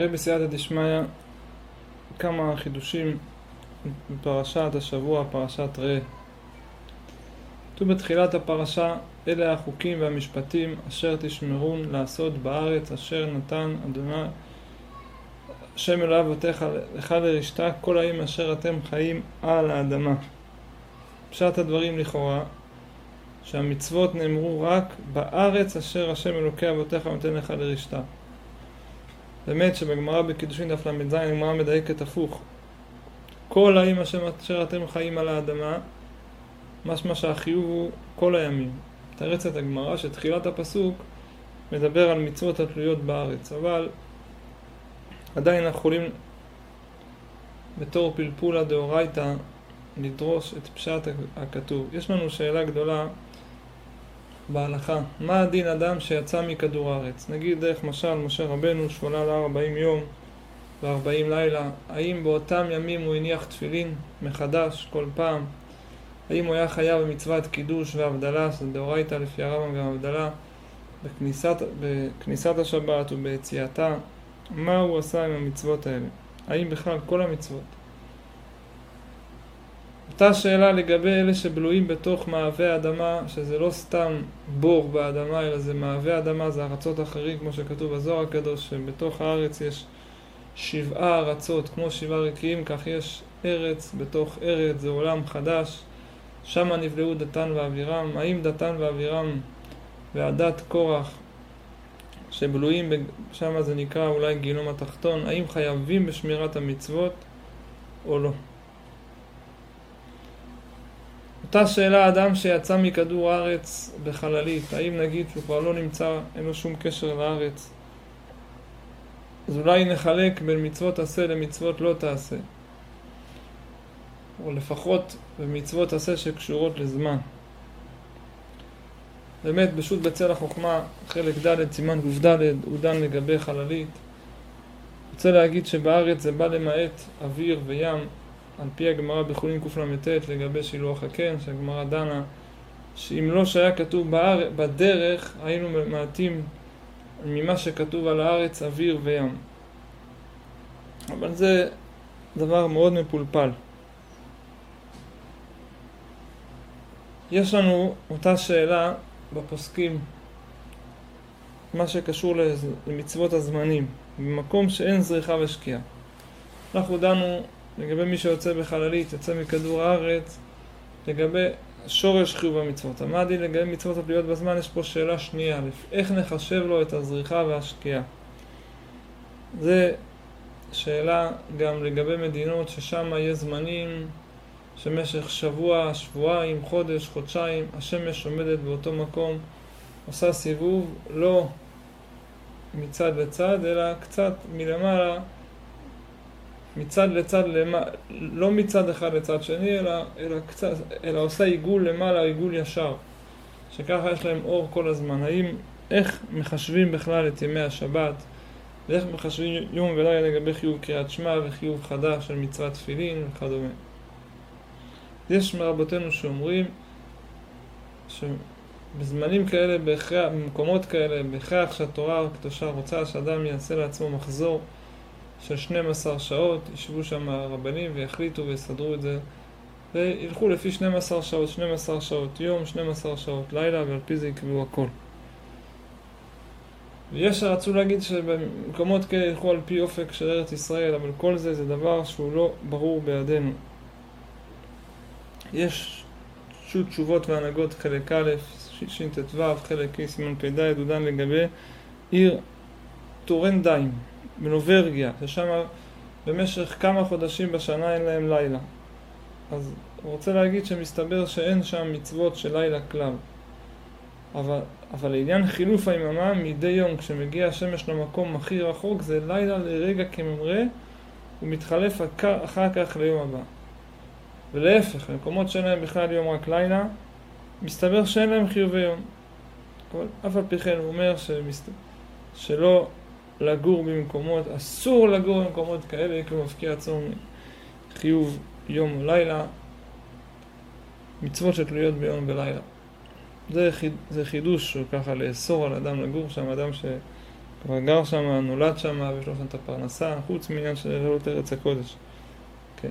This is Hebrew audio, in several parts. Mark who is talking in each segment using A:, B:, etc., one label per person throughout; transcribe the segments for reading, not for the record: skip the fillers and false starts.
A: בסייעתא דשמיא כמה חידושים בפרשת השבוע, פרשת ראה. כתוב בתחילת הפרשה, אלה החוקים והמשפטים אשר תשמרון לעשות בארץ אשר נתן אדוני השם אלוהי אבותיך לך לרשתה כל הימים אשר אתם חיים על האדמה. פשט הדברים לכאורה שהמצוות נאמרו רק בארץ אשר השם אלוקי אבותיך נותן לך לרשתה. באמת שבגמרא בקידושין דף ל"ז הגמרא מדייקת הפוך. כל הימים אשר אתם חיים על האדמה, משמע שהחיוב הוא כל הימים. מתרצת הגמרא שתחילת הפסוק מדבר על מצוות התלויות בארץ, אבל עדיין אנחנו יכולים בתור פלפולה דאורייתא לדרוש את פשט הכתוב. יש לנו שאלה גדולה בהלכה, מה הדין אדם שיצא מכדור הארץ? נגיד דרך משל משה רבנו שעולה להר 40 יום ו40 לילה, האם באותם ימים הוא הניח תפילין מחדש כל פעם? האם הוא היה חייב במצוות קידוש והבדלה, שזה דאורייתא לפי הרמב"ם גם הבדלה בכניסת השבת וביציאתה? מה הוא עשה עם המצוות האלה? האם בכלל כל המצוות? אותה שאלה לגבי אלה שבלויים בתוך מעבה אדמה, שזה לא סתם בור באדמה, אלא זה מעבה אדמה, זה ארצות אחרים, כמו שכתוב בזוהר הקדוש, שבתוך הארץ יש 7 ארצות, כמו 7 רקיעים, כך יש ארץ בתוך ארץ, זה עולם חדש, שם נבלעו דתן ואבירם. האם דתן ואבירם ועדת קורח שבלויים שם, זה נקרא אולי גיהינום התחתון, האם חייבים בשמירת המצוות או לא? אותה שאלה אדם שיצא מכדור הארץ בחללית, האם נגיד שהוא כבר לא נמצא, אין לו שום קשר לארץ, אז אולי נחלק בין מצוות עשה למצוות לא תעשה, או לפחות במצוות עשה שקשורות לזמן. באמת בשו"ת בצל החוכמה חלק ד' סימן ק"ד הוא דן לגבי חללית. רוצה להגיד שבארץ זה בא למעט אוויר וים, על פי הגמרא בחולין קל"ט לגבי שילוח הקן, שהגמרא דנה שאם לא שהיה כתוב בדרך היינו מעטים ממה שכתוב על הארץ אוויר וים, אבל זה דבר מאוד מפולפל. יש לנו אותה שאלה בפוסקים, מה שקשור למצוות הזמנים, במקום שאין זריחה ושקיעה. אנחנו דנו לגבי מי שיוצא בחללית, יוצא מכדור הארץ, לגבי שורש חיוב המצוות. אמרתי לגבי מצוות התלויות בזמן, יש פה שאלה שנייה, איך נחשב לו את הזריחה והשקיעה? זה שאלה גם לגבי מדינות ששם יש זמנים שמשך שבוע, שבועיים, חודש, חודשיים, השמש עומדת באותו מקום, עושה סיבוב, לא מצד לצד, אלא קצת מלמעלה, מצד לצד, לא מצד אחד לצד שני, אלא עושה עיגול למעלה, עיגול ישר, שככה יש להם אור כל הזמן. איך מחשבים בכלל את ימי השבת, ואיך מחשבים יום ולילה לגבי חיוב קריאת שמע וחיוב חדש של מצוות תפילין וכדומה. יש מרבותינו שאומרים שבזמנים כאלה, במקומות כאלה, בהכרח שהתורה הקדושה רוצה שאדם יעשה לעצמו מחזור של 12 שעות, ישבו שם הרבנים ויחליטו ויסדרו את זה, וילכו לפי 12 שעות, 12 שעות יום, 12 שעות לילה, ועל פי זה יקבעו הכל. ויש שרצו להגיד שבמקומות כאלה ילכו על פי אופק של ארץ ישראל, אבל כל זה זה דבר שהוא לא ברור בידינו. יש תשובות והנהגות חלק א', ש"ט"ו, חלק א', סימן פ"ד, הוא דן לגבי עיר טורנדיים בנוברגיה, ששם במשך כמה חודשים בשנה אין להם לילה. אז הוא רוצה להגיד שמסתבר שאין שם מצוות של לילה כלל. אבל לעניין חילוף היממה, מדי יום כשמגיע השמש למקום הכי רחוק, זה לילה לרגע כממראה, הוא מתחלף אחר כך ליום הבא. ולהפך, במקומות שאין להם בכלל יום רק לילה, מסתבר שאין להם חיובי יום. אבל אף על פי כן הוא אומר שלא לגור במקומות, אסור לגור במקומות כאלה, כי הוא מפקיע עצום חיוב יום או לילה, מצוות שתלויות ביום ולילה. זה חידוש ככה לאסור על אדם לגור שם, אדם כבר גר שם, נולד שם, ויש לו שם את הפרנסה, חוץ מעניין של לעלות ארץ הקודש. כן.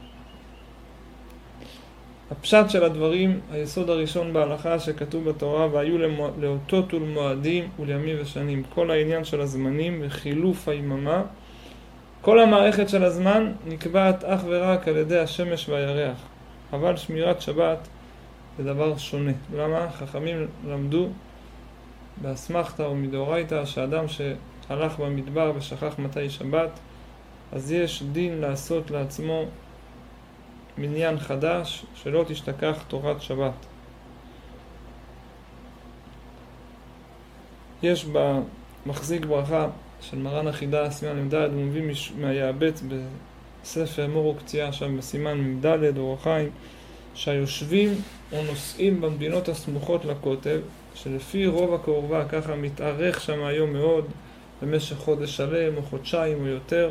A: הפשט של הדברים, היסוד הראשון בהלכה שכתוב בתורה, והיו לאותות ולמועדים ולימים ושנים. כל העניין של הזמנים וחילוף היממה, כל המערכת של הזמן נקבעת אך ורק על ידי השמש והירח. אבל שמירת שבת זה דבר שונה. למה? חכמים למדו באסמכתא ומדאורייתא שאדם שהלך במדבר ושכח מתי שבת, אז יש דין לעשות לעצמו מניין חדש שלא תשתכח תורת שבת. יש במחזיק ברכה של מרן החידה סימן מ"ד, הוא מביא מהיעבץ בספר מור וקציעה שם בסימן מ"ד אור החיים, שהיושבים או נוסעים במדינות הסמוכות לכותל, שלפי רוב הקרבה ככה מתארך שם היום מאוד במשך חודש שלם או חודשיים או יותר,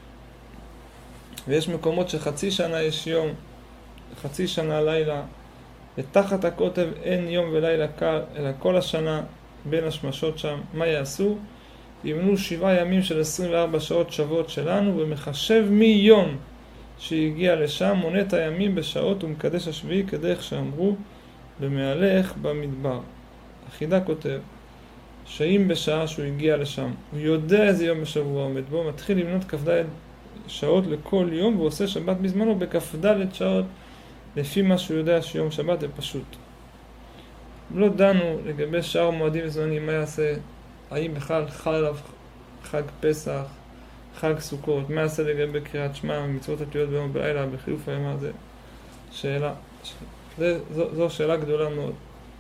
A: ויש מקומות שחצי שנה יש יום, חצי שנה לילה, ותחת הכותב אין יום ולילה קר, אלא כל השנה בין השמשות שם. מה יעשו? ימנו 7 ימים של 24 שעות שוות שלנו, ומחשב מיום שהגיע לשם, מונה את הימים בשעות ומקדש השביעי כדרך שאמרו במהלך במדבר. החידה כותב שאם בשעה שהוא הגיע לשם הוא יודע איזה יום בשבוע עומד בו, מתחיל למנות כ"ד שעות לכל יום, ועושה שבת בזמנו בכ"ד שעות לפי מה שהוא יודע שיום שבת זה פשוט. לא דנו לגבי שאר מועדים וזמנים, מה יעשה, האם בכלל חל עליו חג פסח, חג סוכות, מה יעשה לגבי קריאת שמע, מצוות התלויות ביום ובלילה, בחילוף הימה, זה שאלה, זו שאלה גדולה מאוד.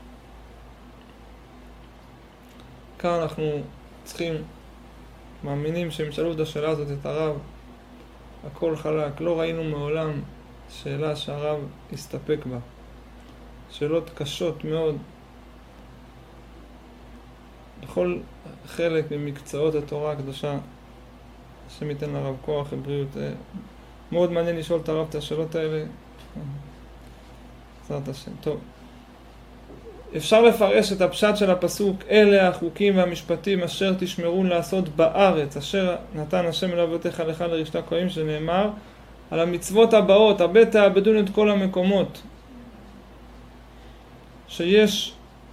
A: כאן אנחנו צריכים, מאמינים שהם שאלו את השאלה הזאת את הרב, הכל חלק, לא ראינו מעולם שאלה שהרב הסתפק בה. שאלות קשות מאוד. בכל חלק ממקצועות התורה הקדושה, השם ייתן לרב כוח ובריאות. מאוד מעניין לשאול את הרב את השאלות האלה. בעזרת השם. טוב. אפשר לפרש את הפשט של הפסוק, אלה החוקים והמשפטים אשר תשמרון לעשות בארץ, אשר נתן השם אל אבותיך לך לרשת הכהנים, שנאמר על המצוות הבאות, הבא תעבדון את כל המקומות. שיש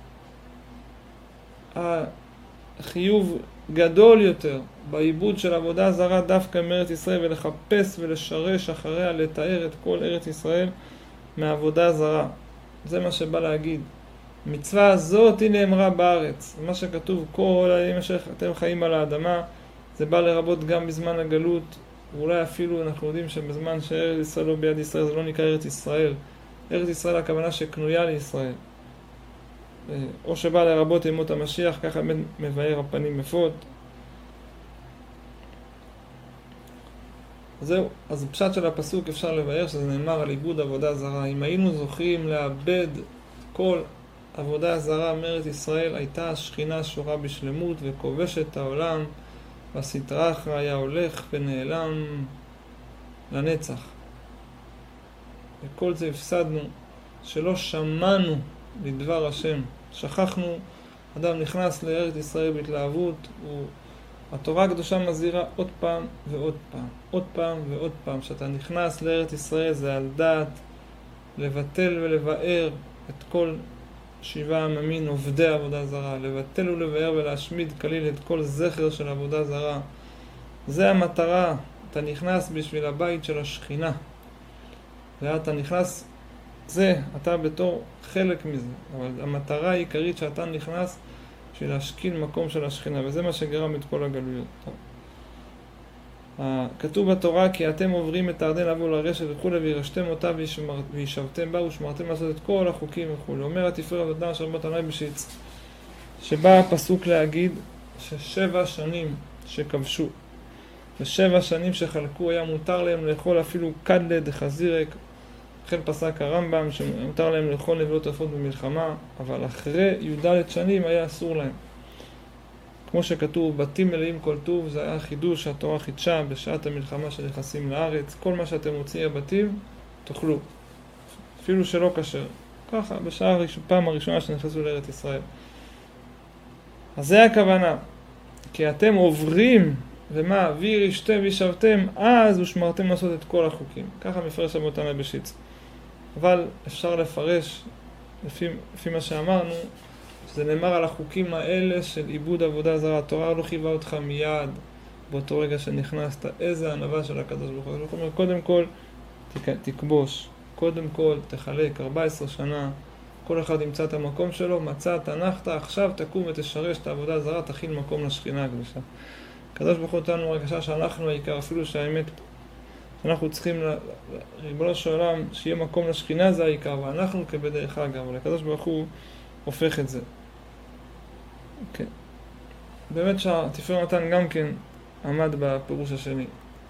A: החיוב גדול יותר בעיבוד של עבודה זרה דווקא מארץ ישראל, ולחפש ולשרש אחריה, לתאר את כל ארץ ישראל מעבודה זרה. זה מה שבא להגיד. מצווה הזאת היא נאמרה בארץ. מה שכתוב כל הימים אשר אתם חיים על האדמה, זה בא לרבות גם בזמן הגלות, ואולי אפילו אנחנו יודעים שבזמן שארץ ישראל לא ביד ישראל, זה לא נקרא ארץ ישראל. ארץ ישראל הכוונה שקנויה לישראל. או שבא לרבות ימות המשיח, ככה מבאר הפנים יפות. זהו, אז פשט של הפסוק אפשר לבאר שזה נאמר על עיבוד עבודה זרה. אם היינו זוכים לאבד כל עבודה זרה מארץ ישראל, הייתה השכינה שורה בשלמות וכובשת את העולם, והסטרא אחרא היה הולך ונעלם לנצח. וכל זה הפסדנו, שלא שמענו לדבר השם. שכחנו, אדם נכנס לארץ ישראל בהתלהבות, התורה הקדושה מזהירה עוד פעם ועוד פעם, עוד פעם ועוד פעם. שאתה נכנס לארץ ישראל זה על דעת לבטל ולבאר את כל 7 עממין עובדי עבודה זרה, לבטל ולבאר ולהשמיד כליל את כל זכר של עבודה זרה. זה המטרה. אתה נכנס בשביל הבית של השכינה, ואתה נכנס, זה אתה בתור חלק מזה, אבל המטרה העיקרית שאתה נכנס בשביל להשכין מקום של השכינה, וזה מה שגרם את כל הגלויות. כתוב בתורה כי אתם עוברים את הירדן לבוא לרשת וכו', וירשתם אותה וישבתם בה ושמרתם לעשות את כל החוקים וכו'. אומר התפארת אדם אשר בא תנאי בשיץ, שבא הפסוק להגיד ש7 שנים שכבשו ו7 שנים שחלקו היה מותר להם לאכול אפילו קדלה דחזירק. לכן פסק הרמב"ם שמותר להם לאכול נבלות עפות במלחמה, אבל אחרי י"ד שנים היה אסור להם. כמו שכתוב, בתים מלאים כל טוב, זה היה חידוש שהתורה חידשה בשעת המלחמה שנכנסים לארץ. כל מה שאתם מוציאים הבתים, תאכלו. אפילו שלא כשר. ככה, פעם הראשונה שנכנסו לארץ ישראל. אז זה הכוונה. כי אתם עוברים, ומה? וירשתם וישבתם, אז ושמרתם לעשות את כל החוקים. ככה מפרש רבי יהונתן אייבשיץ. אבל אפשר לפרש, לפי מה שאמרנו, שזה נאמר על החוקים האלה של עיבוד עבודה זרה. התורה לא חייבה אותך מיד באותו רגע שנכנסת. איזה ענווה של הקדוש ברוך הוא. זאת אומרת, קודם כל תכבוש, קודם כל תחלק 14 שנה, כל אחד ימצא את המקום שלו, מצאת, תנחת, עכשיו תקום ותשרש את העבודה הזרה, תכין מקום לשכינה הקדושה. הקדוש ברוך הוא נתן לנו הרגשה שאנחנו העיקר, אפילו שהאמת, שאנחנו צריכים, ריבונו של עולם, שיהיה מקום לשכינה זה העיקר, ואנחנו כבדרך אגב, אבל הקדוש ברוך הוא הופך את זה. כן. באמת שהתפארת נתן גם כן עמד בפירוש השני.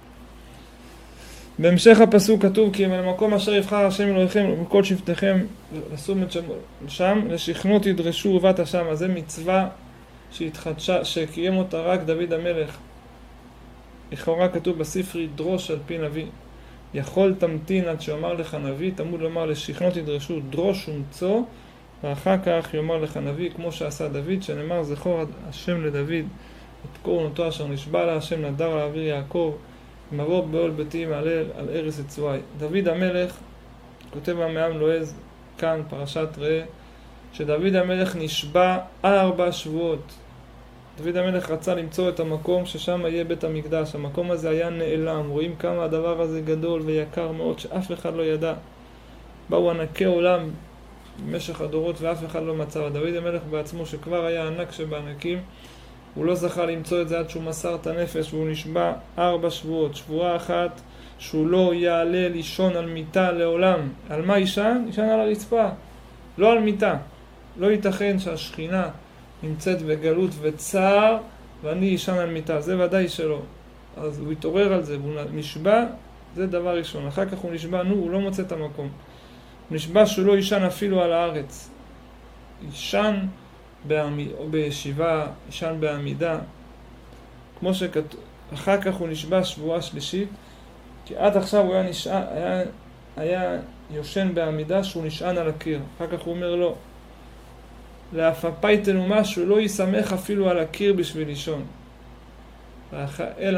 A: בהמשך הפסוק כתוב כי למקום אשר יבחר השם אלוהיכם וכל שבטיכם לשום את שם, לשכנו תדרשו ובאת שם. אז זה מצווה שהתחדשה, שקיים אותה רק דוד המלך. לכאורה כתוב בספרי דרוש על פי נביא. יכול תמתין עד שיאמר לך נביא, תמוד לומר לשכנו תדרשו דרוש ומצוא, ואחר כך יאמר לך נביא, כמו שעשה דוד, שנאמר זכור השם לדוד את קורנותו אשר נשבע לה, השם נדר לאוויר יעקב, מבוא באול ביתי מעלל על ארץ יצואי. דוד המלך, כותב המעם לועז, כאן פרשת ראה, שדוד המלך נשבע 4 שבועות. דוד המלך רצה למצוא את המקום ששם יהיה בית המקדש. המקום הזה היה נעלם. רואים כמה הדבר הזה גדול ויקר מאוד שאף אחד לא ידע. באו ענקי עולם במשך הדורות ואף אחד לא מצא. דוד המלך בעצמו שכבר היה ענק שבענקים, הוא לא זכה למצוא את זה עד שהוא מסר את הנפש, והוא נשבע 4 שבועות. שבועה אחת שהוא לא יעלה לישון על מיטה לעולם. על מה ישן? ישן על הרצפה, לא על מיטה. לא ייתכן שהשכינה נמצאת בגלות וצער ואני ישן על מיטה, זה ודאי שלא. אז הוא התעורר על זה, והוא נשבע, זה דבר ראשון. אחר כך הוא נשבע, הוא לא מוצא את המקום. הוא נשבע שהוא לא ישן אפילו על הארץ. ישן בישיבה, ישן בעמידה, כמו שכתוב. אחר כך הוא נשבע שבועה שלישית, כי עד עכשיו הוא היה יושן בעמידה שהוא נשען על הקיר. אחר כך הוא אומר לו, להפפייתנו משהו, לא יסמך אפילו על הקיר בשביל לישון. אלא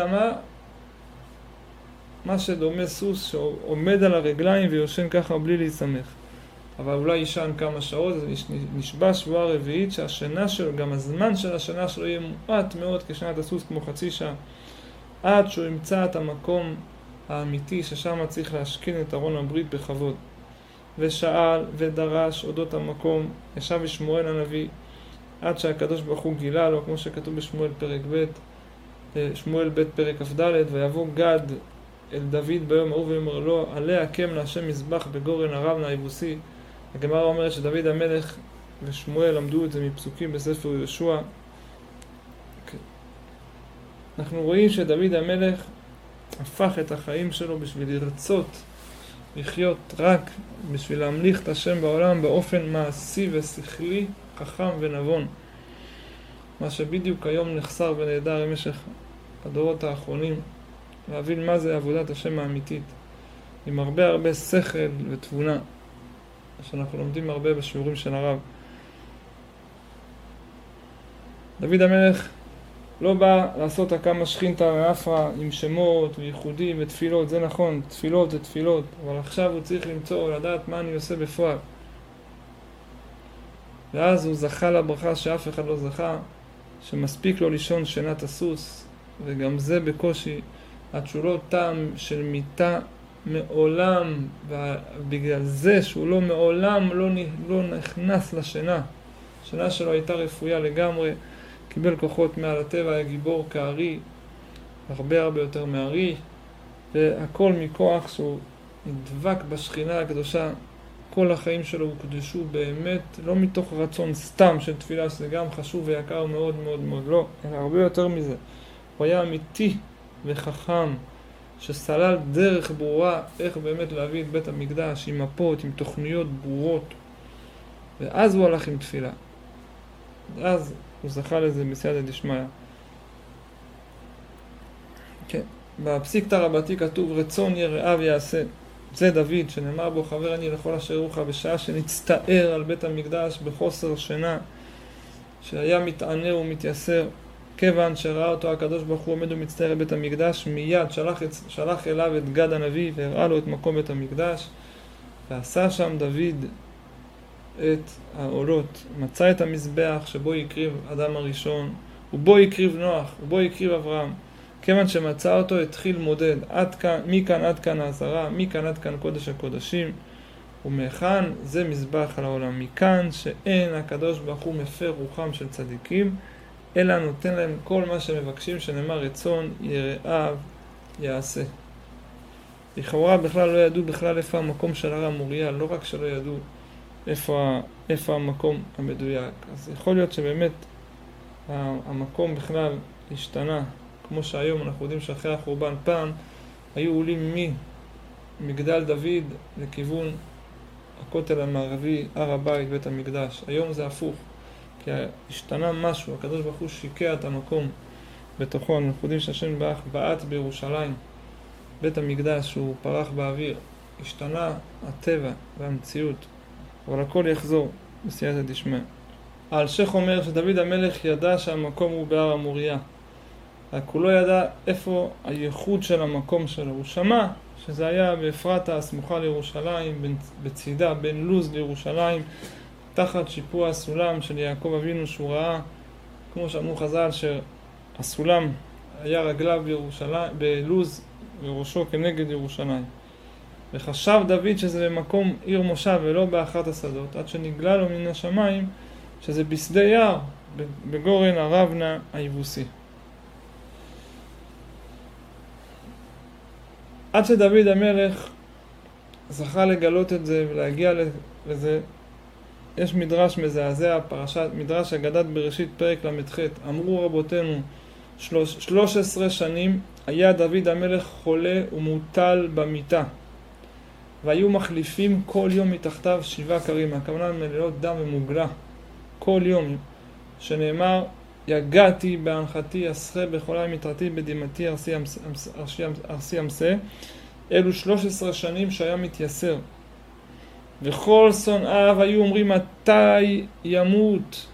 A: מה שדומה סוס שעומד על הרגליים ויושן ככה בלי להיסמך. אבל אולי ישן כמה שעות, אז נשבע שבועה רביעית שהשינה שלו, גם הזמן של השינה שלו יהיה מועט מאוד כשנת הסוס, כמו חצי שעה, עד שהוא ימצא את המקום האמיתי ששם צריך להשכין את ארון הברית בכבוד. ושאל ודרש אודות המקום, ישב בשמואל הנביא, עד שהקדוש ברוך הוא גילה לו, כמו שכתוב בשמואל פרק ב', שמואל ב' פרק כ"ד, ויבוא גד אל דוד ביום ההוא ואומר לו, עלה הקם להשם מזבח בגורן ארבנה היבוסי. הגמרא אומרת שדוד המלך ושמואל למדו את זה מפסוקים בספר יהושע. אנחנו רואים שדוד המלך הפך את החיים שלו בשביל לרצות לחיות רק בשביל להמליך את השם בעולם באופן מעשי ושכלי, חכם ונבון. מה שבדיוק היום נחסר ונהדר במשך הדורות האחרונים, להבין מה זה עבודת השם האמיתית, עם הרבה שכל ותבונה, שאנחנו לומדים הרבה בשיעורים של הרב. דוד המלך לא בא לעשות כמה שכינתא ואפרא עם שמות וייחודים ותפילות, זה נכון, תפילות זה תפילות, אבל עכשיו הוא צריך למצוא ולדעת מה אני עושה בפועל. ואז הוא זכה לברכה שאף אחד לא זכה, שמספיק לו לישון שינת הסוס, וגם זה בקושי, עד שהוא לא טעם של מיטה מעולם, ובגלל זה שהוא לא מעולם לא נכנס לשינה. השינה שלו הייתה רפויה לגמרי, קיבל כוחות מעל הטבע, היה גיבור כארי, הרבה יותר מארי, והכל מכוח שהוא נדבק בשכינה הקדושה. כל החיים שלו הוקדשו באמת, לא מתוך רצון סתם של תפילה, שזה גם חשוב ויקר מאוד מאוד מאוד, לא, אלא הרבה יותר מזה. הוא היה אמיתי וחכם, שסלל דרך ברורה איך באמת להביא את בית המקדש, עם מפות, עם תוכניות ברורות. ואז הוא הלך עם תפילה. ואז הוא זכה לזה בסייעתא דשמיא. כן, בפסיקתא רבתי כתוב רצון יראה ויעשה. זה דוד שנאמר בו חבר אני לכל אשר יראוך, בשעה שנצטער על בית המקדש בחוסר שינה, שהיה מתענה ומתייסר. כיוון שראה אותו הקדוש ברוך הוא עומד ומצטער בבית המקדש, מיד שלח אליו את גד הנביא והראה לו את מקום בית המקדש, ועשה שם דוד את העולות, מצא את המזבח שבו הקריב אדם הראשון, ובו הקריב נוח, ובו הקריב אברהם. כיוון שמצא אותו התחיל מודד, מכאן עד כאן העזרה, מכאן עד כאן קודש הקודשים, ומכאן זה מזבח על העולם. מכאן שאין הקדוש ברוך הוא מפר רוחם של צדיקים, אלא נותן להם כל מה שמבקשים, שנאמר רצון יראיו יעשה. לכאורה בכלל לא ידעו בכלל איפה המקום של הר המוריה, לא רק שלא ידעו איפה המקום המדויק. אז יכול להיות שבאמת המקום בכלל השתנה, כמו שהיום אנחנו יודעים שאחרי החורבן פעם היו עולים ממגדל דוד לכיוון הכותל המערבי, הר הבית, בית המקדש. היום זה הפוך, כי השתנה משהו, הקדוש ברוך הוא שיקע את המקום בתוכו. אנחנו יודעים שהשם בעט בירושלים, בית המקדש שהוא פרח באוויר, השתנה הטבע והמציאות, אבל הכל יחזור בסייעתא דשמיא. האלשיך אומר שדוד המלך ידע שהמקום הוא בהר המוריה, רק הוא לא ידע איפה הייחוד של המקום שלו. הוא שמע שזה היה באפרתה הסמוכה לירושלים, בצידה בין לוז לירושלים, תחת שיפוע הסולם של יעקב אבינו, שהוא ראה, כמו שאמרו חז"ל, שהסולם היה רגליו בלוז וראשו כנגד ירושלים. וחשב דוד שזה במקום עיר מושב ולא באחת השדות, עד שנגלה לו מן השמיים שזה בשדה יער, בגורן הרבנה היבוסי. עד שדוד המלך זכה לגלות את זה ולהגיע לזה, יש מדרש מזעזע, מדרש אגדת בראשית פרק ל"ח. אמרו רבותינו, 13 שנים היה דוד המלך חולה ומוטל במיטה, והיו מחליפים כל יום מתחתיו 7 קרים, הכוונה מלילות דם ומוגלה, כל יום, שנאמר, יגעתי בהנחתי אסחה בחולי מיתרתי בדמעתי ארסי אמסה. אלו 13 שנים שהיה מתייסר, וכל שונאיו היו אומרים מתי ימות,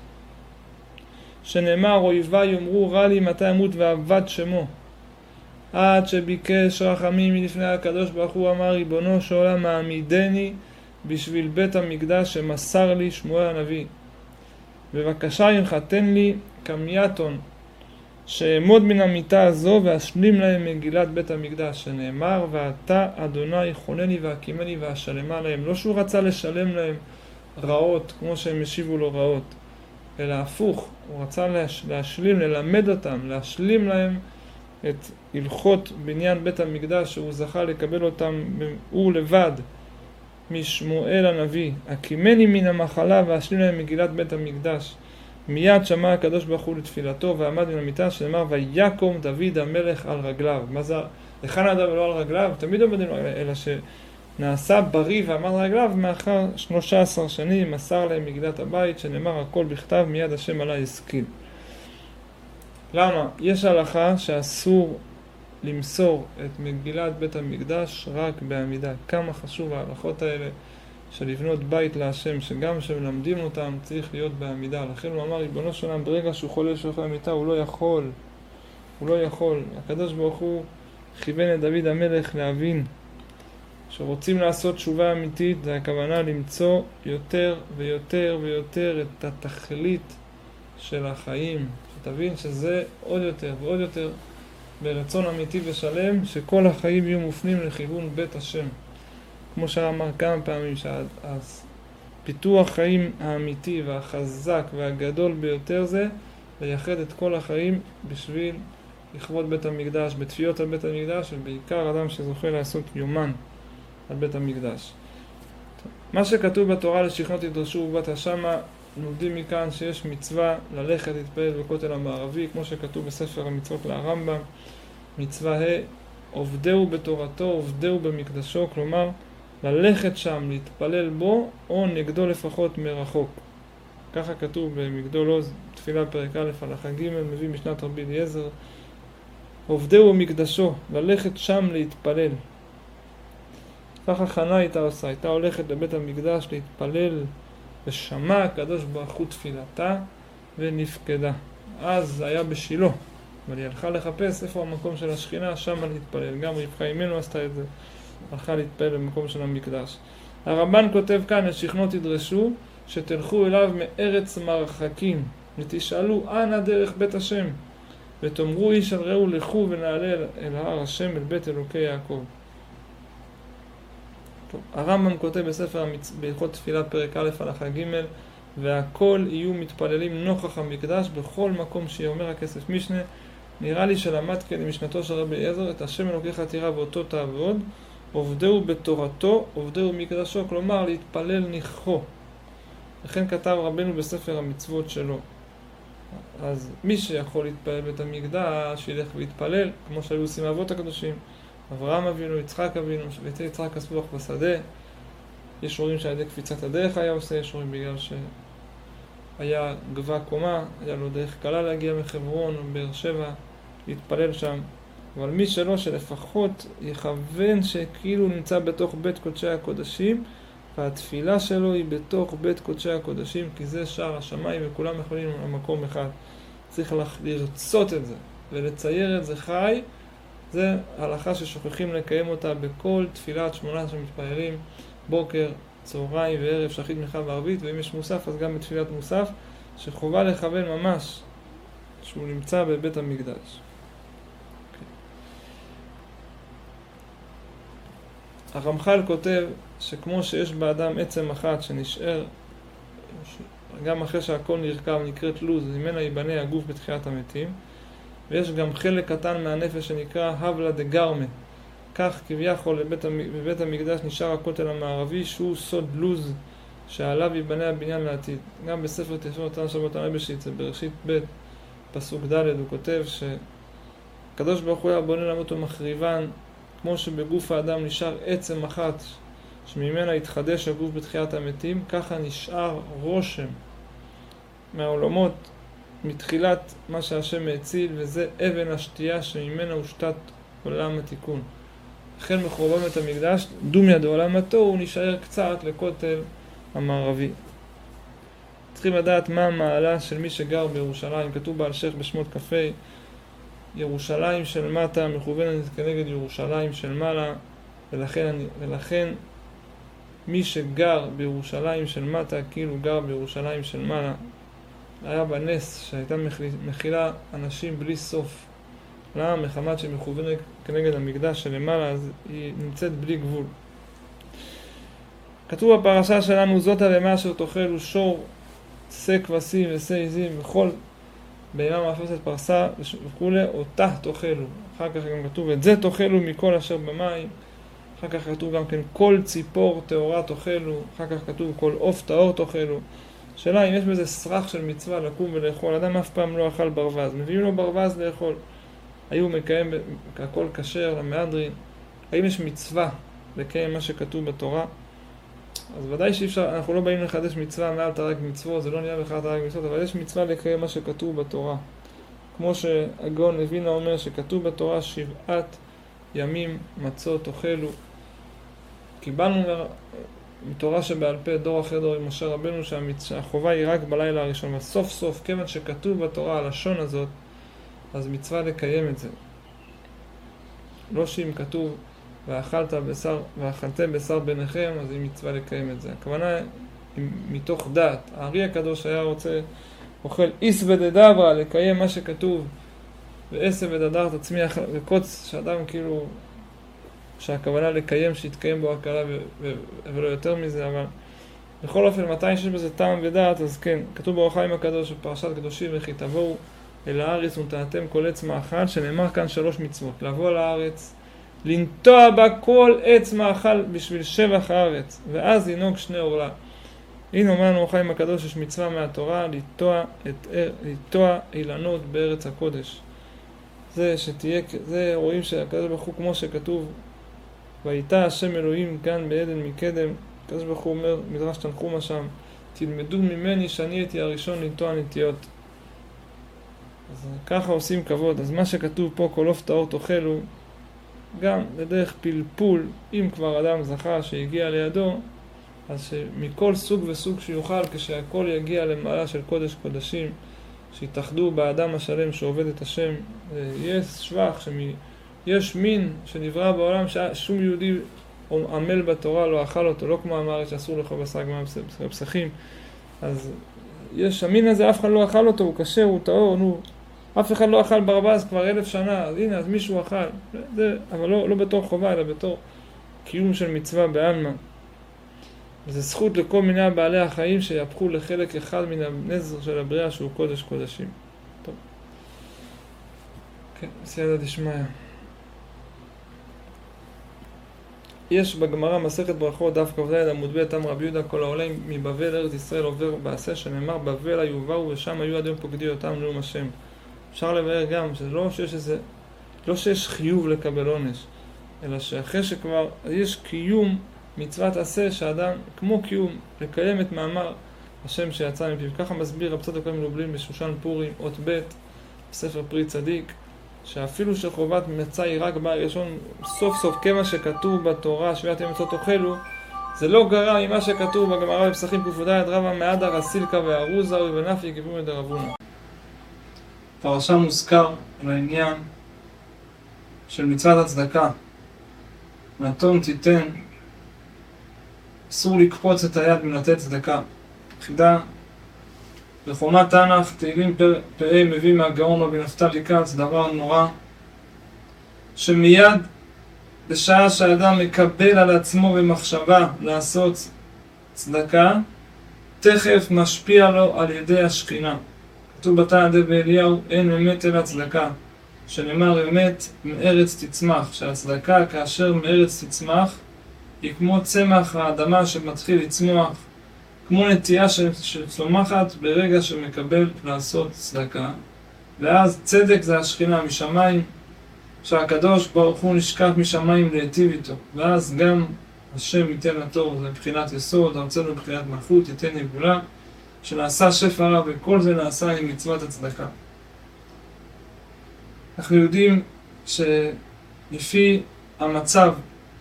A: שנאמר אויבי יאמרו רע לי מתי ימות ואבד שמו. עד שביקש רחמים מלפני הקדוש ברוך הוא, אמר ריבונו של עולם מעמידני בשביל בית המקדש שמסר לי שמואל הנביא, בבקשה ממך תן לי קמייתון שאעמוד מן המיטה הזו ואשלים להם מגילת בית המקדש, שנאמר ואתה אדוני חונני והקימני ואשלמה להם. לא שהוא רצה לשלם להם רעות כמו שהם השיבו לו רעות, אלא הפוך, הוא רצה להשלים, ללמד אותם, להשלים להם את הלכות בניין בית המקדש שהוא זכה לקבל אותם הוא לבד משמואל הנביא. הקימני מן המחלה ואשלים להם מגילת בית המקדש. מיד שמע הקדוש ברוך הוא לתפילתו ועמד מן המיטה, שנאמר ויקום דוד המלך על רגליו. מה זה? לכאן אדם ולא על רגליו? תמיד עומדים, אלא שנעשה בריא ועמד רגליו מאחר 13 שנים מסר להם מגילת הבית, שנאמר הכל בכתב מיד השם עלי השכיל. למה? יש הלכה שאסור למסור את מגילת בית המקדש רק בעמידה. כמה חשוב ההלכות האלה של לבנות בית להשם, שגם שמלמדים אותם צריך להיות בעמידה. לכן הוא אמר ריבונו של עולם, ברגע שהוא חולה שוכב במיטה הוא לא יכול. הקדוש ברוך הוא כיוון את דוד המלך להבין שרוצים לעשות תשובה אמיתית, זה הכוונה למצוא יותר ויותר ויותר את התכלית של החיים, שתבין שזה עוד יותר ועוד יותר ברצון אמיתי ושלם, שכל החיים יהיו מופנים לכיוון בית השם. כמו שאמר כמה פעמים, שהפיתוח חיים האמיתי והחזק והגדול ביותר זה לייחד את כל החיים בשביל לכבוד בית המקדש, בתפילות על בית המקדש, ובעיקר אדם שזוכה לעשות יומן על בית המקדש. מה שכתוב בתורה לשכנות ידרשו ובאת השמה, לומדים מכאן שיש מצווה ללכת להתפלל בכותל המערבי, כמו שכתוב בספר המצוות לרמב"ם, מצווה עובדהו בתורתו, עובדהו במקדשו, כלומר ללכת שם, להתפלל בו, או נגדו לפחות מרחוק. ככה כתוב במגדול עוז, תפילה פרק א' הלכה ג', מביא משנת רבי אליעזר, עובדהו מקדשו, ללכת שם להתפלל. ככה חנה הייתה עושה, הייתה הולכת לבית המקדש להתפלל, ושמע הקדוש ברוך הוא תפילתה ונפקדה. אז זה היה בשילה, אבל היא הלכה לחפש איפה המקום של השכינה, שם להתפלל. גם רבקה אמנו עשתה את זה, הלכה להתפלל במקום של המקדש. הרמב"ן כותב כאן, השכנות תדרשו שתלכו אליו מארץ מרחקים ותשאלו אנה דרך בית השם ותאמרו איש על רעהו לכו ונעלה אל הר השם אל בית אלוקי יעקב. טוב, הרמב"ם כותב בספר בהלכות תפילה פרק א' הלכה ג' והכל יהיו מתפללים נוכח המקדש בכל מקום שיאמר הכסף משנה. נראה לי שלמד כן למשנתו של רבי אליעזר את השם אלוקיך תירא ואותו תעבוד עובדהו בתורתו עובדהו מקדשו, כלומר להתפלל נכחו. לכן כתב רבנו בספר המצוות שלו. אז מי שיכול להתפלל בית המקדש ילך ויתפלל כמו שהיו עושים האבות הקדושים, אברהם אבינו, יצחק אבינו, ואת יצחק אספוח בשדה. יש רואים שעל ידי קפיצת הדרך היה עושה, יש רואים בגלל שהיה גבה קומה, היה לו דרך קלה להגיע מחברון או באר שבע להתפלל שם. אבל מי שלא, שלפחות יכוון שכאילו נמצא בתוך בית קודשי הקודשים, והתפילה שלו היא בתוך בית קודשי הקודשים, כי זה שער השמיים וכולם יכולים למקום אחד. צריך לרצות את זה ולצייר את זה חי. זה הלכה ששוכחים לקיים אותה בכל תפילת 18 מתפללים, בוקר, צהריים וערב, שחית מנחה וערבית, ואם יש מוסף אז גם בתפילת מוסף, שחובה לכוון ממש שהוא נמצא בבית המקדש. הרמח"ל כותב שכמו שיש באדם עצם אחת שנשאר גם אחרי שהכל נרכב, נקראת לוז, ממנה ייבנה הגוף בתחיית המתים, ויש גם חלק קטן מהנפש שנקרא הבלה דגרמה. כך כביכול בבית המקדש נשאר הכותל המערבי שהוא סוד לוז שעליו ייבנה הבניין לעתיד. גם בספר תפארת שבת הרבשית, בראשית ב' פסוק ד' הוא כותב שקדוש ברוך הוא היה בונה לעמות ומחריבן, כמו שבגוף האדם נשאר עצם אחת שממנה התחדש הגוף בתחיית המתים, ככה נשאר רושם מהעולמות מתחילת מה שהשם הציל, וזה אבן השתייה שממנה הושתת עולם התיקון. לכן מחורבן בית המקדש דומיה דעולם התוהו הוא נשאר קצת לכותל המערבי. צריכים לדעת מה המעלה של מי שגר בירושלים. כתוב בעל שייך בשמות כ"ה, ירושלים של מטה מכוונת כנגד ירושלים של מעלה, ולכן מי שגר בירושלים של מטה כאילו גר בירושלים של מעלה. היה בנס שהייתה מכילה אנשים בלי סוף. למה? מחמת שמכוונת כנגד המקדש שלמעלה, אז היא נמצאת בלי גבול. כתוב בפרשה שלנו, זאת הבהמה אשר תאכלו שור, שא כבשים ושא עזים וכל בהמה מאפסת פרסה וכולי, אותה תאכלו. אחר כך גם כתוב את זה תאכלו מכל אשר במים. אחר כך כתוב גם כן כל ציפור טהורה תאכלו. אחר כך כתוב כל עוף טהור תאכלו. שאלה אם יש בזה סרח של מצווה לקום ולאכול. אדם אף פעם לא אכל ברווז, מביאים לו ברווז לאכול. היו מקיים הכל כשר למהדרין. האם יש מצווה לקיים מה שכתוב בתורה? אז ודאי שאי אפשר, אנחנו לא באים לחדש מצווה מעל תרי"ג מצוות, זה לא נהיה בכלל תרי"ג מצוות, אבל יש מצווה לקיים מה שכתוב בתורה. כמו שהגאון מווילנה אומר שכתוב בתורה 7 ימים מצות תאכלו. קיבלנו מתורה שבעל פה דור אחרי דור עם משה רבנו שהחובה היא רק בלילה הראשון, וסוף סוף כיוון שכתוב בתורה הלשון הזאת, אז מצווה לקיים את זה. לא שאם כתוב ואכלתם בשר ביניכם, אז היא מצווה לקיים את זה. הכוונה היא מתוך דעת. הארי הקדוש היה רוצה אוכל איס ודדברה, לקיים מה שכתוב, ועשב ודדר תצמיח וקוץ, שאדם כאילו, שהכוונה לקיים, שיתקיים בו הקלה ולא יותר מזה, אבל בכל אופן, מתי שיש בזה טעם ודעת, אז כן, כתוב באור החיים הקדוש בפרשת קדושים, וכי תבואו אל הארץ ונטעתם כל עץ מאכל, שנאמר כאן 3 מצוות. לבוא לארץ, לנטוע בה כל עץ מאכל בשביל שבח הארץ, ואז לנהוג 2 עורלה. הנה אומר לנו החיים הקדוש, יש מצווה מהתורה לטוע אילנות בארץ הקודש. זה רואים שהקדוש ברוך הוא כמו שכתוב, והייתה השם אלוהים גן בעדן מקדם. הקדוש ברוך הוא אומר, מדרש תנחומא שם, תלמדו ממני שאני הייתי הראשון לנטוע נטיעות. אז ככה עושים כבוד. אז מה שכתוב פה, כל עוף טהור תאכלו, גם בדרך פלפול, אם כבר אדם זכה שהגיע לידו, אז שמכל סוג וסוג שיוכל, כשהכל יגיע למעלה של קודש קודשים, שהתאחדו באדם השלם שעובד את השם. יש שבח, יש מין שנברא בעולם ששום יהודי עמל בתורה לא אכל אותו, לא כמו אמרת שאסור לאכול בשר גמל בפסחים. אז יש, המין הזה אף אחד לא אכל אותו, הוא קשה, הוא טהור, אף אחד לא אכל ברבז כבר 1000 שנה, אז הנה, אז מישהו אכל. אבל לא בתור חובה, אלא בתור קיום של מצווה בעלמא. וזו זכות לכל מיני בעלי החיים שיהפכו לחלק אחד מן הנזר של הבריאה שהוא קודש קודשים. טוב. כן, סייעתא דשמיא. יש בגמרא מסכת ברכות דף כ"ד עמוד ב' אמר רבי יהודה כל העולם מבבל ארץ ישראל עובר בעשה שנאמר בבל היו באו ושם היו עד יום פוקדי אותם נאום השם. אפשר לבאר גם לא שיש חיוב לקבל עונש, אלא שאחרי שכבר יש קיום מצוות עשה שאדם כמו קיום לקיים את מאמר השם שיצא מפיו. ככה מסביר רב צדוק מלובלין בשושן פורים אות ב' בספר פרי צדיק, שאפילו שחובת מצה היא רק באה ראשון סוף סוף כמה שכתוב בתורה שביעת יום מצות תאכלו, זה לא גרע ממה שכתוב בגמרא בפסחים ק"ד רבא מהדר הסילקה והארוזה ובנפי גיבורים דרבונה. פרשה מוזכר על העניין של מצוות הצדקה. נתון תיתן, אסור לקפוץ את היד מלתת צדקה. חידה בחומת תנ"ך תהילים פ"ה מביא מהגאון רבי נפתלי כץ דבר נורא, שמיד בשעה שהאדם מקבל על עצמו במחשבה לעשות צדקה, תכף משפיע לו על ידי השכינה. כתוב בתנא דבאליהו אין אמת אלא צדקה, שנאמר אמת מארץ תצמח, שהצדקה כאשר מארץ תצמח היא כמו צמח האדמה שמתחיל לצמוח, כמו נטייה שצומחת ברגע שמקבל לעשות צדקה. ואז צדק זה השכינה משמיים, שהקדוש ברוך הוא נשקף משמיים להיטיב איתו, ואז גם השם ייתן לתור, זה מבחינת יסוד, הרצנו מבחינת מלכות, ייתן נבולה, שנעשה שפע רב, וכל זה נעשה עם מצוות הצדקה. אנחנו יודעים שלפי המצב,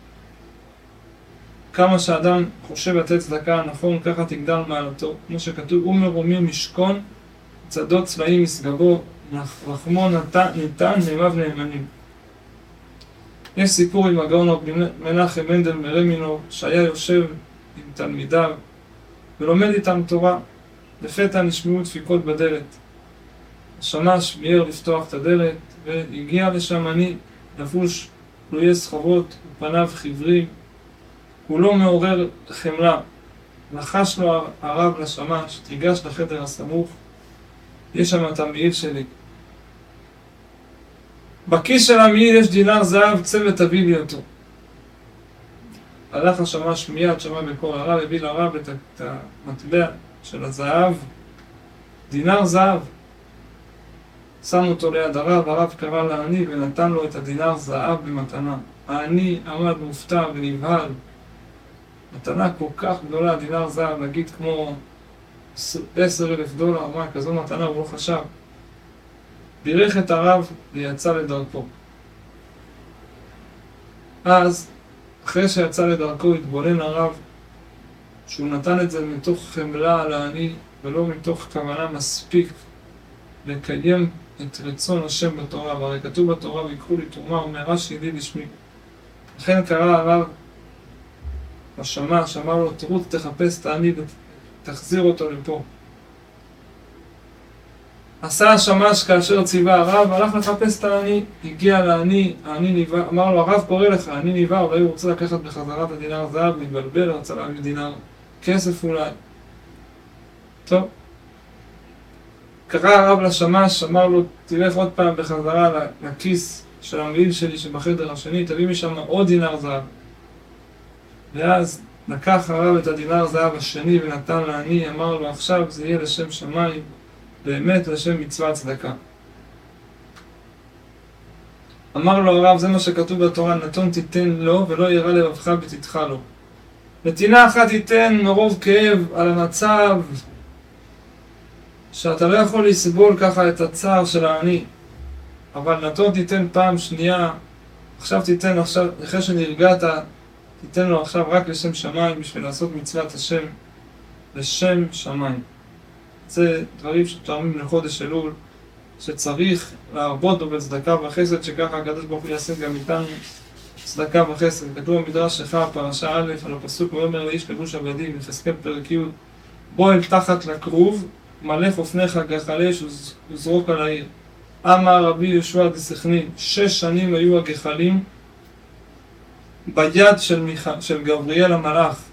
A: כמה שאדם חושב לתת צדקה נכון, ככה תגדל מעלתו. כמו שכתוב, הוא מרומי משכון, צדות צבעים מסגבו, רחמו ניתן נאמיו נאמנים. יש סיפור עם הגאון רבי מנחם מנדל מרמינוב, שהיה יושב עם תלמידיו ולומד איתם תורה. לפתע נשמעו דפיקות בדלת. השמש מיהר לפתוח את הדלת, והגיע לשם עני, לבוש תלויי סחבות, ופניו חיוורים. הוא לא מעורר חמלה. לחש לו הרב לשמש, תיגש לחדר הסמוך, יש שם את המעיל שלי. בכיס של המעיל יש דינר זהב, צא ותביא לי אותו. הלך השמש מיד, שמע בקול הרב, הביא לרב את המטבע של הזהב, דינר זהב. שם אותו ליד הרב, הרב קרא לעני ונתן לו את הדינר זהב במתנה. העני עמד מופתע ונבהל. מתנה כל כך גדולה, דינר זהב, נגיד כמו $10,000, מה, כזו מתנה הוא לא חשב. בירך את הרב ויצא לדרכו. אז, אחרי שיצא לדרכו, התבונן הרב שהוא נתן את זה מתוך חמלה על העני, ולא מתוך כוונה מספיק לקיים את רצון השם בתורה. והרי כתוב בתורה, ויקחו לי תרומה ומרש ידי לשמי. לכן קרא הרב השמש, אמר לו, תרוץ תחפש את העני ותחזיר אותו לפה. עשה השמש כאשר ציווה הרב, הלך לחפש את העני, הגיע לעני, העני ניבא, אמר לו, הרב קורא לך, העני ניבא, אולי הוא רוצה לקחת בחזרה את הדינר זהב, מתבלבל, רצה להביא דינר כסף אולי. טוב. קרא הרב לשמש, אמר לו, תלך עוד פעם בחזרה לכיס של המעיל שלי שבחדר השני, תביא משם עוד דינר זהב. ואז לקח הרב את הדינר זהב השני ונתן לעני, אמר לו, עכשיו זה יהיה לשם שמיים, באמת לשם מצווה צדקה. אמר לו הרב, זה מה שכתוב בתורה, נתון תיתן לו ולא ירא לבבך בתתך לו. נתינה אחת תיתן מרוב כאב על המצב שאתה לא יכול לסבול ככה את הצער של העני, אבל נתון תיתן פעם שנייה, עכשיו תיתן, עכשיו, אחרי שנרגעת, תיתן לו עכשיו רק לשם שמיים בשביל לעשות מצוות השם לשם שמיים. זה דברים שתואמים לחודש אלול, שצריך להרבות בו בצדקה וחסד, שככה הקדוש ברוך הוא יעשה גם איתנו צדקה וחסד. כתוב במדרש שלך, פרשה א', על הפסוק, ואומר לאיש לבוש הבדים, יחזקאל פרק י', בוא אל תחת לכרוב, מלא חופניך גחלי אש וזרוק על העיר. אמר רבי יהושע דסכנין, 6 שנים היו הגחלים ביד של גבריאל המלאך,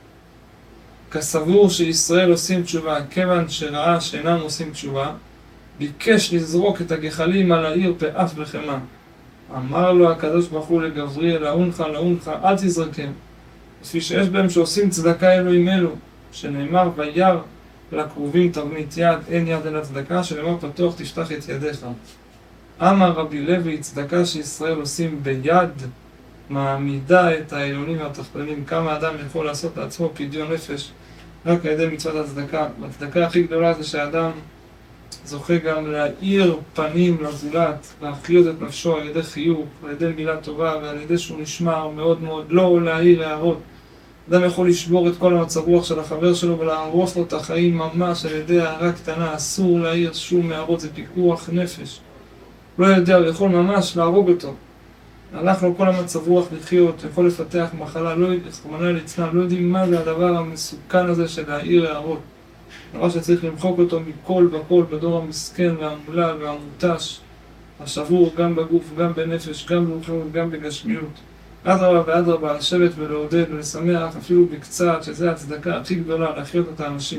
A: כסבור שישראל עושים תשובה, כיוון שראה שאינם עושים תשובה, ביקש לזרוק את הגחלים על העיר פאף וחמה. אמר לו הקדוש ברוך הוא לגבריאל, לעונך, אל תזרקם. לפי שיש בהם שעושים צדקה אלוהים אלו, שנאמר וירא לקרובים תבנית יד, אין יד אלא צדקה, שנאמר פתוח תפתח את ידיך. אמר רבי לוי, צדקה שישראל עושים ביד, מעמידה את העליונים והתחתונים. כמה אדם יכול לעשות לעצמו פדיון נפש רק על ידי מצוות הצדקה. והצדקה הכי גדולה זה שהאדם זוכה גם להאיר פנים לזולת, להחיות את נפשו על ידי חיוך, על ידי מילה טובה ועל ידי שהוא נשמע מאוד מאוד, לא להאיר הערות. אדם יכול לשבור את כל המצב רוח של החבר שלו ולהרוס לו את החיים ממש על ידי הערה קטנה. אסור להאיר שום הערות, זה פיקוח נפש. לא יודע, הוא יכול ממש להרוג אותו. הלך לו כל המצב רוח לחיות, יכול לפתח מחלה, רחמנא ליצלן, לא יודעים מה זה הדבר המסוכן הזה של להאיר הערות. דבר שצריך למחוק אותו מכל וכל בדור המסכן והמולל והמותש, השבור גם בגוף, גם בנפש, גם ברוחניות, גם בגשמיות. אדרבה ואדרבה, לשבת ולעודד ולשמח אפילו בקצת, שזה הצדקה הכי גדולה להחיות את האנשים.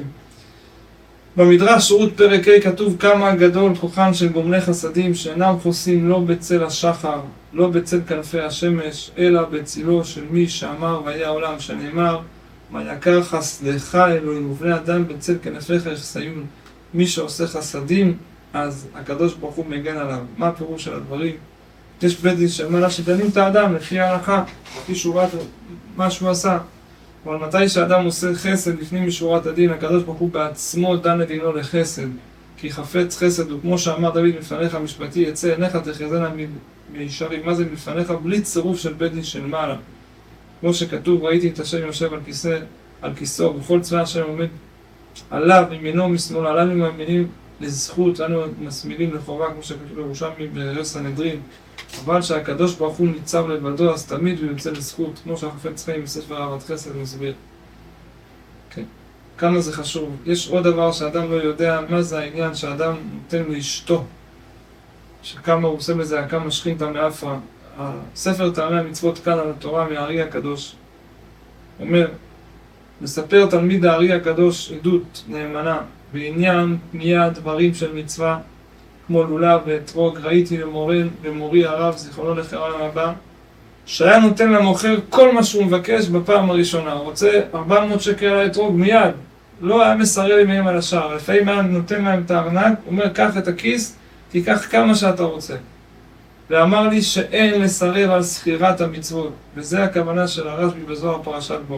A: במדרש רות פרק ה' כתוב כמה גדול כוחם של גומלי חסדים שאינם חוסים לא בצל השחר, לא בצל כנפי השמש, אלא בצילו של מי שאמר והיה העולם, שנאמר ויקר חסדך אלוהים ובני אדם בצל כנפיך יחסיון. מי שעושה חסדים, אז הקדוש ברוך הוא מגן עליו. מה הפירוש של הדברים? יש בית דין של מעלה שדנים את האדם לפי ההלכה, לפי שורת מה שהוא עשה. אבל מתי שאדם עושה חסד לפנים משורת הדין, הקדוש ברוך הוא בעצמו דן את דינו לחסד. כי חפץ חסד הוא, כמו שאמר דוד, מלפניך משפטי יצא עיניך תחזינה מישרים. מה זה מלפניך? בלי צירוף של בית דין של מעלה. כמו שכתוב, ראיתי את השם יושב על כיסאו, וכל צבא השם עומד עליו מימינו משמאלו, עליו מימינים לזכות, אנו מסמילים לחובה, כמו שכתוב בירושלמי בראש סנהדרין. אבל שהקדוש ברוך הוא ניצב לבדו, אז תמיד הוא יוצא לזכות, כמו שהחפץ חיים בספר אהבת חסד מסביר. כן. כמה זה חשוב. יש עוד דבר שאדם לא יודע, מה זה העניין שאדם נותן לאשתו, שכמה הוא עושה בזה, כמה שכינתא מאפרא. הספר טעמי המצוות כאן על התורה מהארי הקדוש אומר, מספר תלמיד הארי הקדוש עדות נאמנה בעניין מיד דברים של מצווה כמו לולב ואתרוג. ראיתי למורי הרב זיכרונו לעולם הבא שהיה נותן למוכר כל מה שהוא מבקש בפעם הראשונה. הוא רוצה 400 שקל על האתרוג מיד, לא היה מסרב מהם על השער. לפעמים היה נותן להם את הארנק, אומר קח את הכיס, תיקח כמה שאתה רוצה. ואמר לי שאין לסרב על סחירת המצוות, וזה הכוונה של הרשב"י בזוהר פרשת בו.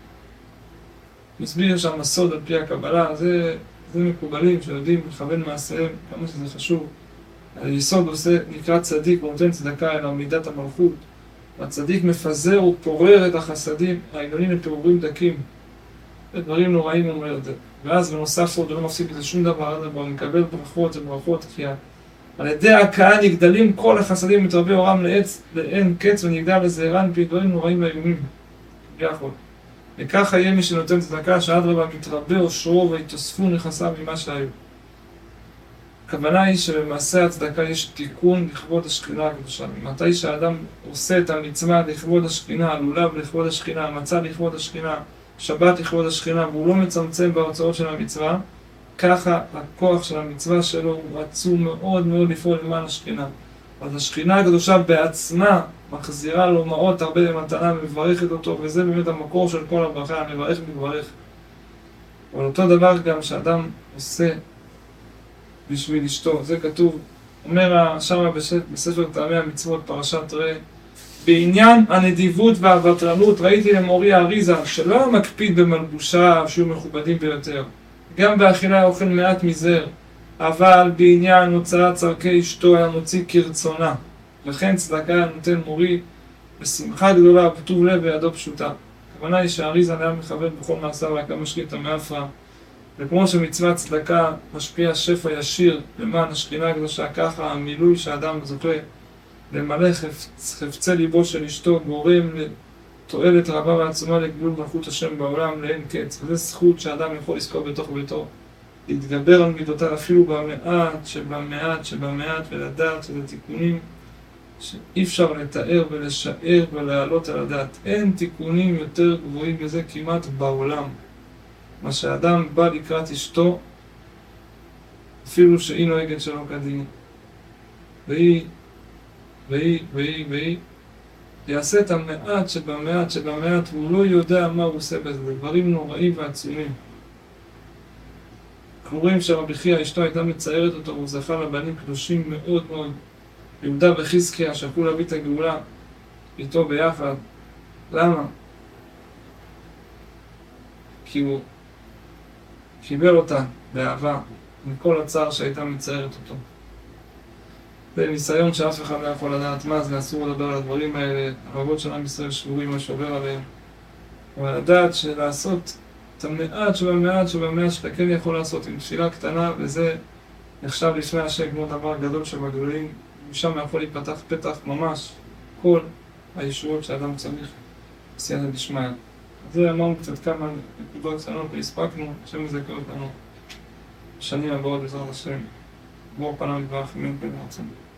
A: מסביר שם הסוד על פי הקבלה, זה מקובלים שיודעים לכוון מעשיהם, כמה שזה חשוב. היסוד עושה, נקרא צדיק, הוא נותן צדקה אל מידת המלכות. והצדיק מפזר ופורר את החסדים, העליונים לפירורים דקים. זה דברים נוראים אומר את זה. ואז בנוסף עוד לא מפסיק לזה שום דבר, הוא מקבל ברכות וברכות, כי על ידי ההכאה נגדלים כל החסדים, מתרבה אורם לאין קץ ונגדל לזעירן פי דברים נוראים ואיומים. ביחד. וככה יהיה מי שנותן צדקה שאדרבה מתרבה אושרו ויתוספו נכסיו ממה שהיו. הכוונה היא שבמעשה הצדקה יש תיקון לכבוד השכינה הקדושה. מתי שהאדם עושה את המצווה לכבוד השכינה, הלולב לכבוד השכינה, המצה לכבוד השכינה, שבת לכבוד השכינה, והוא לא מצמצם בהוצאות של המצווה, ככה הכוח של המצווה שלו הוא עצום מאוד מאוד לפעול למען השכינה. אז השכינה הקדושה בעצמה מחזירה לו מעות הרבה במתנה ומברכת אותו, וזה באמת המקור של כל הברכה, המברך ומברך. אבל אותו דבר גם שאדם עושה בשביל אשתו, זה כתוב, אומר שמה בספר טעמי המצוות פרשת ראה, בעניין הנדיבות והוותרנות ראיתי למורי האריזה שלא מקפיד במלבושה שהוא מכובדים ביותר, גם באכילה אוכל מעט מזר, אבל בעניין הוצאת צרכי אשתו היה מוציא כרצונה. לכן צדקה נותן מורי בשמחה גדולה ובטוב לב וידו פשוטה. הכוונה היא שהאריזה היה מכוון בכל מעשיו, היה כמה שכינתא מאפרא, וכמו שמצוות צדקה משפיע שפע ישיר למען השכינה הקדושה, ככה המילוי שהאדם זוכה למלא חפצי ליבו של אשתו גורם לתועלת רבה ועצומה לגילוי מלכות השם בעולם לאין קץ. וזו זכות שהאדם יכול לזכור בתוך ביתו, להתגבר על מידותיו אפילו במעט שבמעט שבמעט, ולדעת שזה תיקונים שאי אפשר לתאר ולשער ולהעלות על הדעת. אין תיקונים יותר גבוהים מזה כמעט בעולם. מה שהאדם בא לקראת אשתו אפילו שהיא נוהגת שלא כדין, והיא יעשה את המעט שבמעט שבמעט, והוא לא יודע מה הוא עושה בזה. דברים נוראים ועצומים. אנחנו רואים שרבי חייא אשתו הייתה מצערת אותו, והוא זכה לבנים קדושים מאוד מאוד, יהודה וחזקיה, שהלכו להביא את הגאולה איתו ביחד. למה? כי הוא קיבל אותה באהבה מכל הצער שהייתה מצערת אותו. זה ניסיון שאף אחד לא יכול לדעת מה זה, אסור לדבר על הדברים האלה. הרבות של עם ישראל שבורים מה שעובר עליהם, אבל לדעת שלעשות את המעט שבמעט שבמעט שאתה כן יכול לעשות עם תפילה קטנה, וזה נחשב לפני השם כמו דבר גדול שבגדולים. משם יכול להיפתח פתח ממש כל הישועות שאדם צריך בסייעתא דשמיא. זה אמרנו קצת כמה נקודות קטנות והספקנו, השם יזכה אותנו בשנים הבאות בעזרת השם. בואו פניו יתברך, אמן כן יהי רצון.